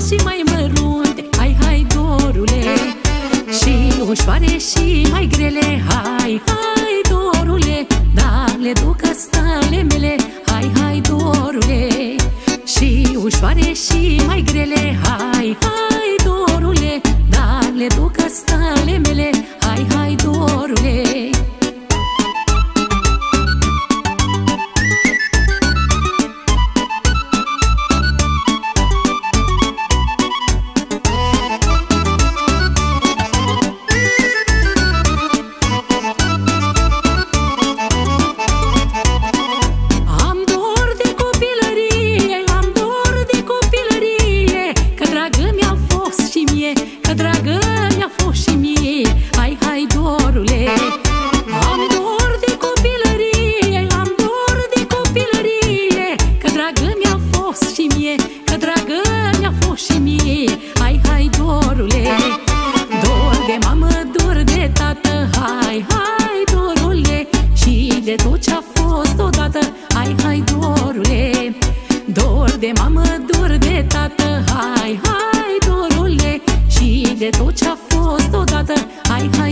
și mai mărunte, hai, hai, dorule, și ușoare și mai grele, hai, hai, dorule, dar le duc stale mele, hai, hai, dorule, și ușoare și mai grele, hai, hai, dorule, dar le duc stale mele, hai, hai, dorule. Că dragă mi-a fost și mie, hai, hai, dorule, am dor de copilărie, am dor de copilărie, că dragă mi-a fost și mie, că dragă mi-a fost și mie, hai, hai, dorule, dor de mamă, dor de tată, hai, hai, dorule, și de tot ce-a fost odată, hai, hai, dorule, dor de mamă, dor de tată, hai, hai, dorule, și de tot ce-a fost odată, hai, hai.